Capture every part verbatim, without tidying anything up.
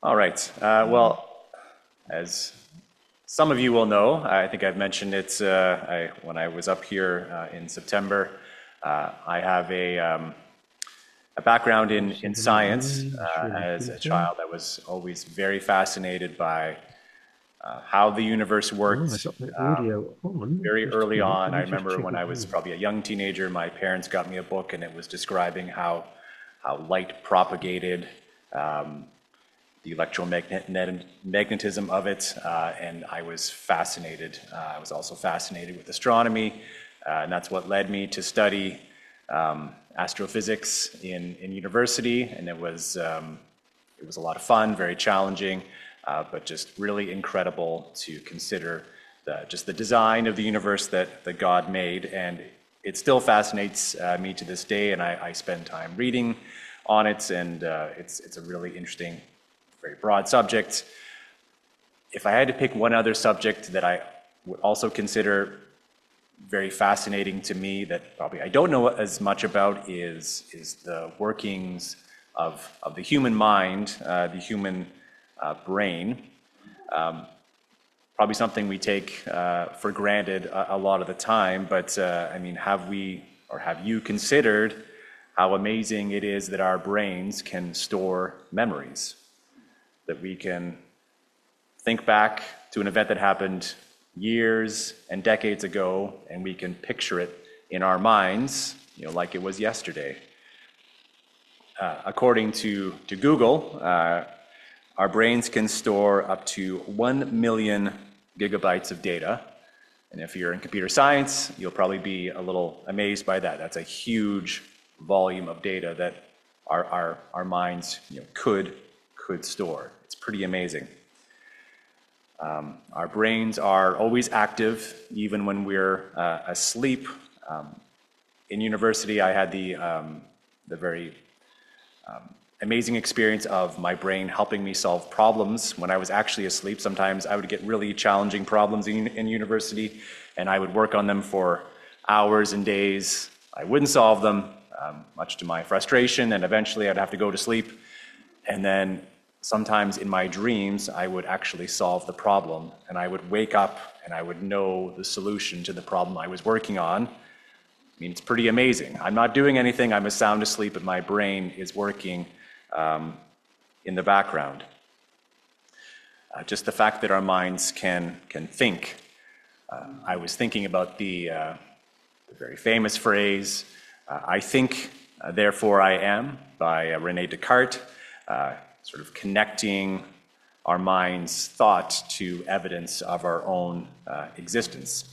All right. Uh, well, as some of you will know, I think I've mentioned it uh, I, when I was up here uh, in September. Uh, I have a, um, a background in, in science. Uh, as a child, I was always very fascinated by uh, how the universe worked. Um, very early on, I remember when I was probably a young teenager, my parents got me a book, and it was describing how how light propagated. Um, the electromagnetism of it, uh, and I was fascinated. Uh, I was also fascinated with astronomy, uh, and that's what led me to study um, astrophysics in, in university, and it was, um, it was a lot of fun, very challenging, uh, but just really incredible to consider the, just the design of the universe that, that God made, and it still fascinates uh, me to this day, and I, I spend time reading on it, and uh, it's, it's a really interesting, very broad subject. If I had to pick one other subject that I would also consider very fascinating to me that probably I don't know as much about is, is the workings of, of the human mind, uh, the human uh, brain. Um, probably something we take uh, for granted a, a lot of the time, but uh, I mean, have we, or have you considered how amazing it is that our brains can store memories? That we can think back to an event that happened years and decades ago, and we can picture it in our minds, you know, like it was yesterday. Uh, according to, to Google, uh, our brains can store up to one million gigabytes of data. And if you're in computer science, you'll probably be a little amazed by that. That's a huge volume of data that our, our, our minds, you know, could could store. It's pretty amazing. Um, our brains are always active, even when we're uh, asleep. Um, in university, I had the, um, the very um, amazing experience of my brain helping me solve problems when I was actually asleep. Sometimes I would get really challenging problems in, in university, and I would work on them for hours and days. I wouldn't solve them, um, much to my frustration, and eventually I'd have to go to sleep. And then sometimes in my dreams, I would actually solve the problem, and I would wake up and I would know the solution to the problem I was working on. I mean, it's pretty amazing. I'm not doing anything, I'm sound asleep, but my brain is working um, in the background. Uh, just the fact that our minds can, can think. Uh, I was thinking about the, uh, the very famous phrase, uh, I think, uh, therefore I am, by uh, Rene Descartes. Uh, sort of connecting our mind's thought to evidence of our own uh, existence.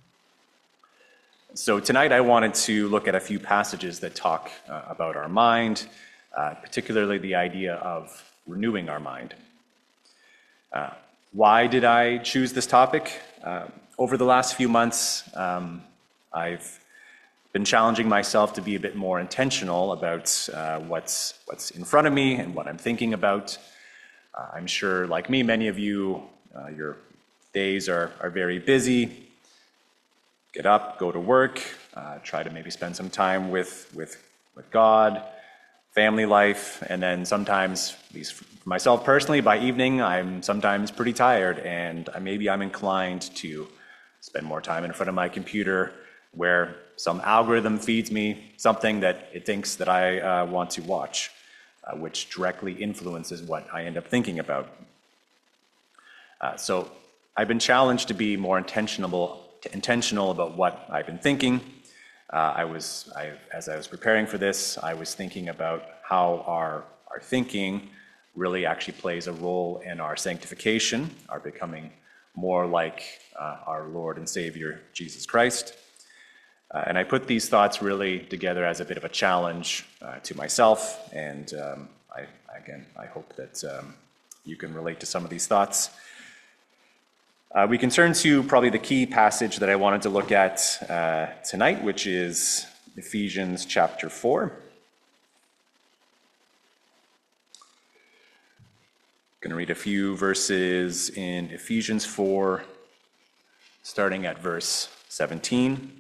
So tonight I wanted to look at a few passages that talk uh, about our mind, uh, particularly the idea of renewing our mind. Uh, why did I choose this topic? Uh, over the last few months, um, I've been challenging myself to be a bit more intentional about uh, what's what's in front of me and what I'm thinking about. Uh, I'm sure, like me, many of you, uh, your days are, are very busy. Get up, go to work, uh, try to maybe spend some time with, with, with God, family life, and then sometimes, at least for myself personally, by evening, I'm sometimes pretty tired, and maybe I'm inclined to spend more time in front of my computer where some algorithm feeds me something that it thinks that I uh, want to watch, uh, which directly influences what I end up thinking about. Uh, so I've been challenged to be more intentional, intentional about what I've been thinking. Uh, I was, I, as I was preparing for this, I was thinking about how our, our thinking really actually plays a role in our sanctification, our becoming more like uh, our Lord and Savior, Jesus Christ. Uh, and I put these thoughts really together as a bit of a challenge uh, to myself, and um, I, again, I hope that um, you can relate to some of these thoughts. Uh, we can turn to probably the key passage that I wanted to look at uh, tonight, which is Ephesians chapter four. I'm going to read a few verses in Ephesians four, starting at verse seventeen.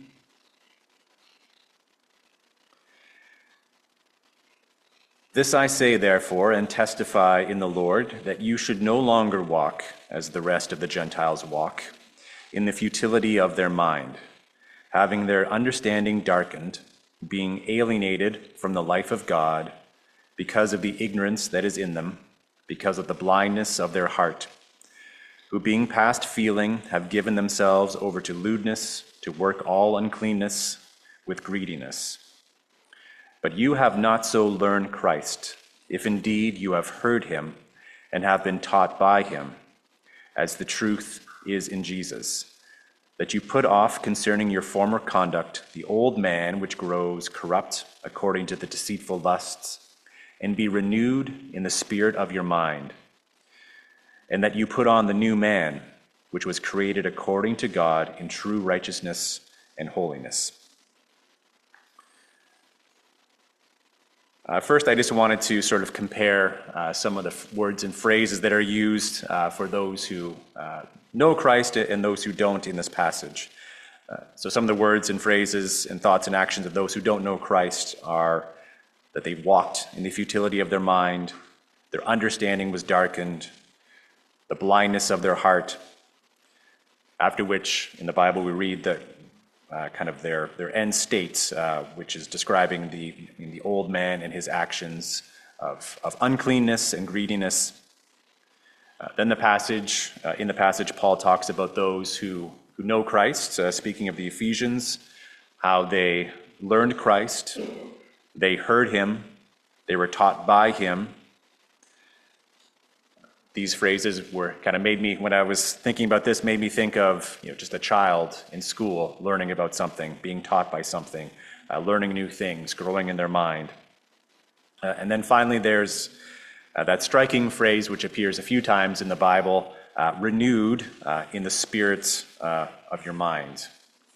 This I say, therefore, and testify in the Lord, that you should no longer walk as the rest of the Gentiles walk, in the futility of their mind, having their understanding darkened, being alienated from the life of God because of the ignorance that is in them, because of the blindness of their heart, who being past feeling have given themselves over to lewdness, to work all uncleanness with greediness. But you have not so learned Christ, if indeed you have heard him and have been taught by him, as the truth is in Jesus, that you put off concerning your former conduct the old man which grows corrupt according to the deceitful lusts, and be renewed in the spirit of your mind, and that you put on the new man, which was created according to God in true righteousness and holiness. Uh, first, I just wanted to sort of compare uh, some of the f- words and phrases that are used uh, for those who uh, know Christ and those who don't in this passage. Uh, so some of the words and phrases and thoughts and actions of those who don't know Christ are that they walked in the futility of their mind, their understanding was darkened, the blindness of their heart, after which in the Bible we read that Uh, kind of their, their end states, uh, which is describing the, the old man and his actions of, of uncleanness and greediness. Uh, then the passage, uh, in the passage, Paul talks about those who, who know Christ, uh, speaking of the Ephesians, how they learned Christ, they heard him, they were taught by him. These phrases were kind of made me, when I was thinking about this, made me think of, you know, just a child in school learning about something, being taught by something, uh, learning new things, growing in their mind. Uh, and then finally, there's uh, that striking phrase which appears a few times in the Bible, uh, renewed uh, in the spirits uh, of your mind.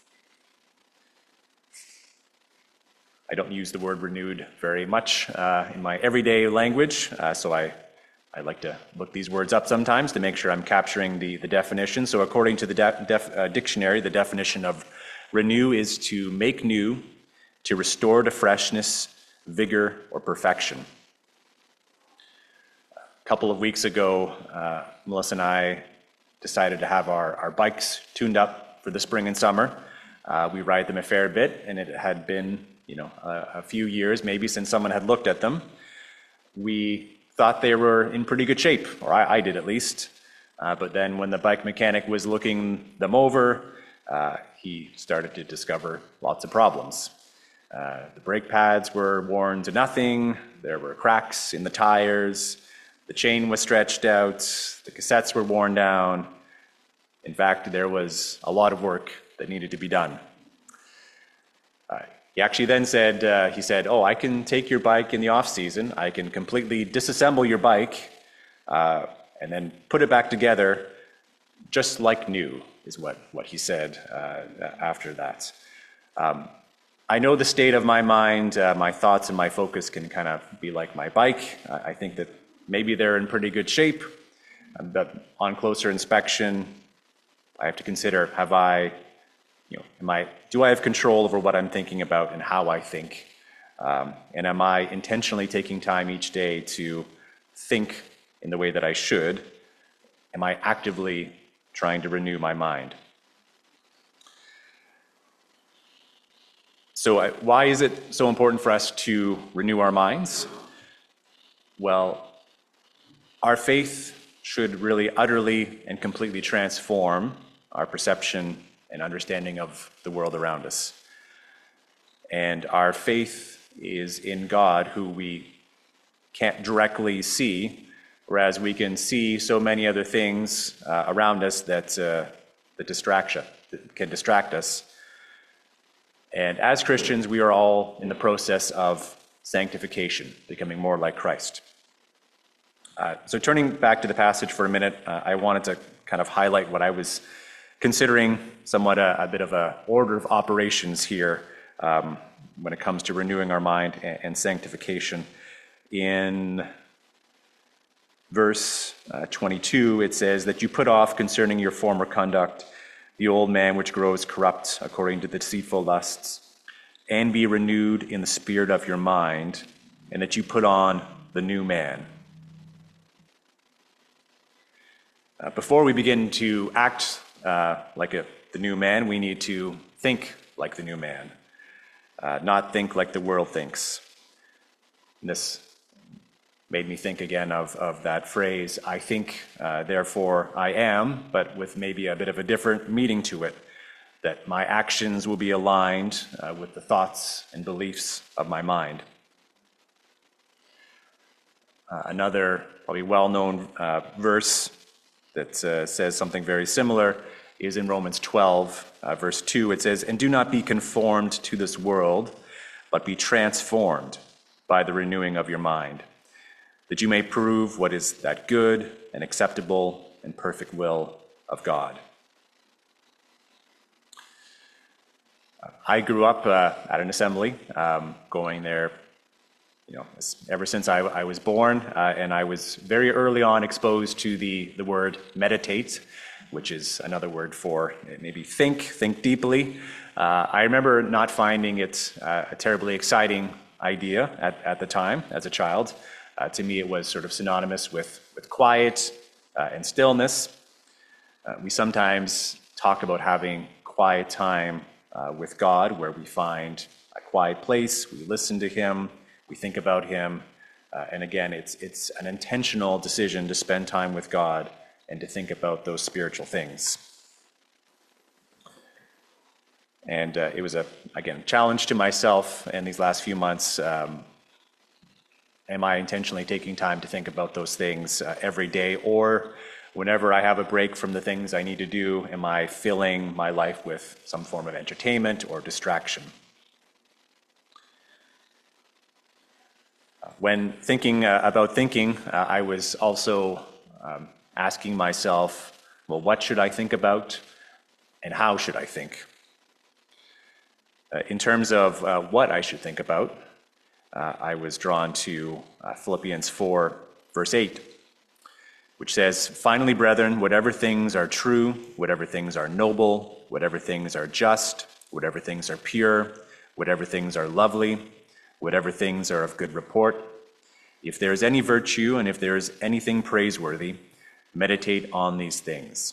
I don't use the word renewed very much uh, in my everyday language, uh, so I I like to look these words up sometimes to make sure I'm capturing the, the definition. So according to the de- def, uh, dictionary, the definition of renew is to make new, to restore to freshness, vigor, or perfection. A couple of weeks ago, uh, Melissa and I decided to have our, our bikes tuned up for the spring and summer. Uh, we ride them a fair bit, and it had been, you know, a, a few years maybe since someone had looked at them. We thought they were in pretty good shape, or I, I did at least. Uh, but then when the bike mechanic was looking them over, uh, he started to discover lots of problems. Uh, the brake pads were worn to nothing, there were cracks in the tires, the chain was stretched out, the cassettes were worn down. In fact, there was a lot of work that needed to be done. Uh, He actually then said, uh, he said, oh, I can take your bike in the off season, I can completely disassemble your bike, uh, and then put it back together just like new, is what, what he said uh, after that. Um, I know the state of my mind, uh, my thoughts and my focus can kind of be like my bike. Uh, I think that maybe they're in pretty good shape, but on closer inspection, I have to consider, have I You know, am I, do I have control over what I'm thinking about and how I think? Um, and am I intentionally taking time each day to think in the way that I should? Am I actively trying to renew my mind? So I, why is it so important for us to renew our minds? Well, our faith should really utterly and completely transform our perception and understanding of the world around us. And our faith is in God, who we can't directly see, whereas we can see so many other things uh, around us that, uh, that distract us, that can distract us. And as Christians, we are all in the process of sanctification, becoming more like Christ. Uh, so turning back to the passage for a minute, uh, I wanted to kind of highlight what I was considering somewhat a, a bit of a order of operations here um, when it comes to renewing our mind and, and sanctification. In verse uh, twenty-two, it says that you put off concerning your former conduct the old man which grows corrupt according to the deceitful lusts, and be renewed in the spirit of your mind, and that you put on the new man. Uh, before we begin to act uh, like a, the new man, we need to think like the new man, uh, not think like the world thinks. And this made me think again of, of that phrase, I think, uh, therefore I am, but with maybe a bit of a different meaning to it, that my actions will be aligned uh, with the thoughts and beliefs of my mind. Uh, another probably well-known uh, verse that uh, says something very similar is in Romans twelve, uh, verse two. It says, "And do not be conformed to this world, but be transformed by the renewing of your mind, that you may prove what is that good and acceptable and perfect will of God." I grew up uh, at an assembly, um, going there, you know, ever since I, I was born, uh, and I was very early on exposed to the, the word meditate, which is another word for maybe think, think deeply. Uh, I remember not finding it uh, a terribly exciting idea at, at the time as a child. Uh, to me, it was sort of synonymous with, with quiet uh, and stillness. Uh, we sometimes talk about having quiet time uh, with God, where we find a quiet place, we listen to Him, we think about Him, uh, and again, it's it's an intentional decision to spend time with God and to think about those spiritual things. And uh, it was a, again, challenge to myself in these last few months. Um, am I intentionally taking time to think about those things uh, every day, or whenever I have a break from the things I need to do, am I filling my life with some form of entertainment or distraction? When thinking uh, about thinking, uh, I was also um, asking myself, well, what should I think about and how should I think? Uh, in terms of uh, what I should think about, uh, I was drawn to uh, Philippians four, verse eight, which says, "Finally, brethren, whatever things are true, whatever things are noble, whatever things are just, whatever things are pure, whatever things are lovely, whatever things are of good report, if there is any virtue and if there is anything praiseworthy, meditate on these things."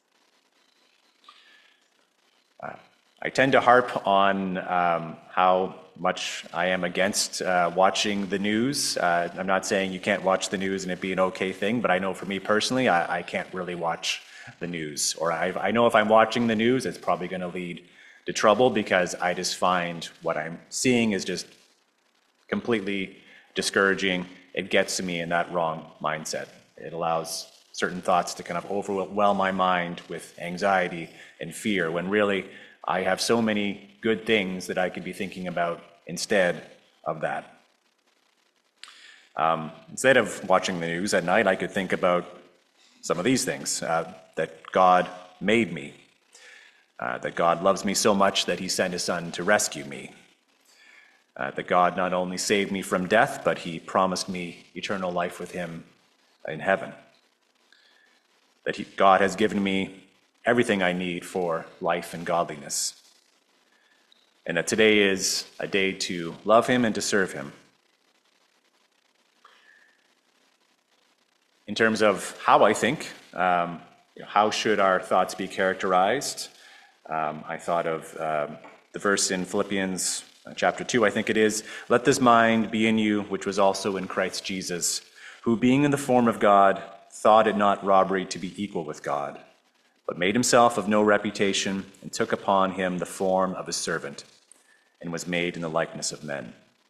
Uh, I tend to harp on um, how much I am against uh, watching the news. Uh, I'm not saying you can't watch the news and it be an okay thing, but I know for me personally, I, I can't really watch the news. Or I, I know if I'm watching the news, it's probably going to lead to trouble, because I just find what I'm seeing is just completely discouraging. It gets to me in that wrong mindset. It allows certain thoughts to kind of overwhelm my mind with anxiety and fear, when really I have so many good things that I could be thinking about instead of that. Um, instead of watching the news at night, I could think about some of these things, uh, that God made me, uh, that God loves me so much that He sent His Son to rescue me, uh, that God not only saved me from death, but He promised me eternal life with Him in heaven, that he, God has given me everything I need for life and godliness, and that today is a day to love Him and to serve Him. In terms of how I think, um, you know, how should our thoughts be characterized? Um, I thought of um, the verse in Philippians uh, chapter two, I think it is, "Let this mind be in you, which was also in Christ Jesus, who being in the form of God, thought it not robbery to be equal with God, but made Himself of no reputation, and took upon Him the form of a servant, and was made in the likeness of men."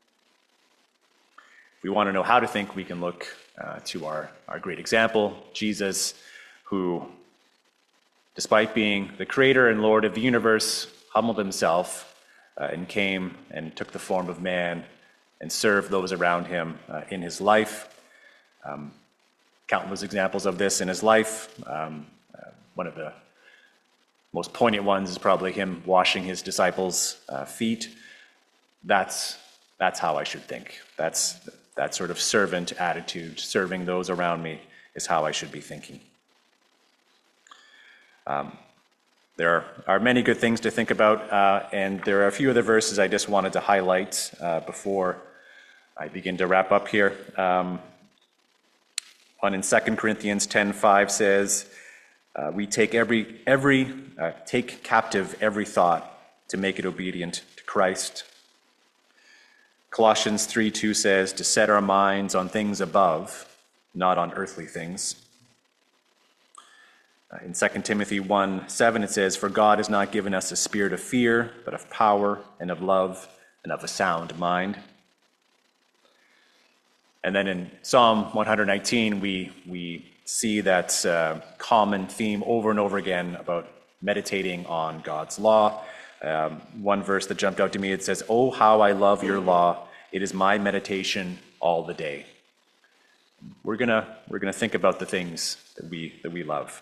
If we want to know how to think, we can look uh, to our, our great example, Jesus, who, despite being the creator and Lord of the universe, humbled Himself uh, and came and took the form of man and served those around Him uh, in His life. Um, countless examples of this in His life. Um, uh, one of the most poignant ones is probably Him washing His disciples' uh, feet. That's that's how I should think. That's that sort of servant attitude, serving those around me, is how I should be thinking. Um, there are, are many good things to think about, uh, and there are a few other verses I just wanted to highlight uh, before I begin to wrap up here. Um, on in Second Corinthians ten five says, uh, we take every, every uh, take captive every thought to make it obedient to Christ. Colossians three two says, to set our minds on things above, not on earthly things. Uh, in Second Timothy one seven, it says, for God has not given us a spirit of fear, but of power and of love and of a sound mind. And then in Psalm one nineteen, we, we see that uh, common theme over and over again about meditating on God's law. Um, one verse that jumped out to me, it says, oh, how I love your law. It is my meditation all the day. We're gonna, we're gonna think about the things that we, that we love.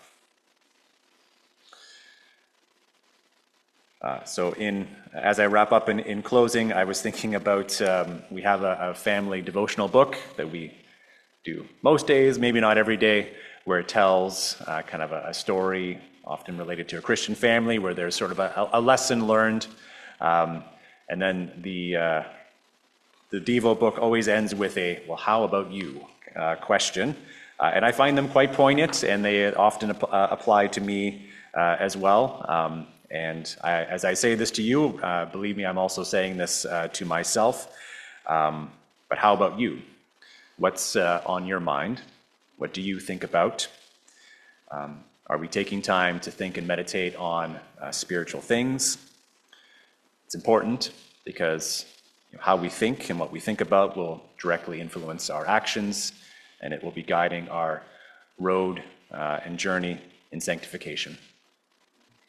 Uh, so in, as I wrap up in, in closing, I was thinking about, um, we have a, a family devotional book that we do most days, maybe not every day, where it tells uh, kind of a, a story, often related to a Christian family, where there's sort of a, a lesson learned. Um, and then the, uh, the Devo book always ends with a, well, how about you uh, question. Uh, and I find them quite poignant, and they often ap- uh, apply to me uh, as well. Um, And I, as I say this to you, uh, believe me, I'm also saying this uh, to myself. Um, but how about you? What's uh, on your mind? What do you think about? Um, are we taking time to think and meditate on uh, spiritual things? It's important because you know, how we think and what we think about will directly influence our actions, and it will be guiding our road uh, and journey in sanctification.